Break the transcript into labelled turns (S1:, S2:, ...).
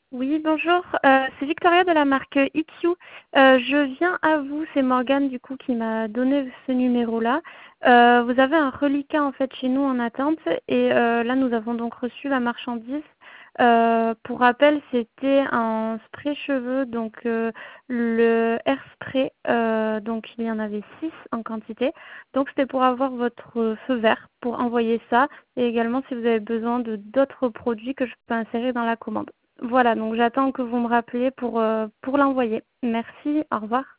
S1: Oui, bonjour. C'est Victoria de la marque EQ. Je viens à vous, c'est Morgane du coup qui m'a donné ce numéro-là. Vous avez un reliquat en fait chez nous en attente et là nous avons donc reçu la marchandise. Pour rappel, c'était un spray cheveux, donc le Air Spray, donc il y en avait 6 en quantité. Donc c'était pour avoir votre feu vert pour envoyer ça et également si vous avez besoin de d'autres produits que je peux insérer dans la commande. Voilà, donc j'attends que vous me rappeliez pour l'envoyer. Merci, au revoir.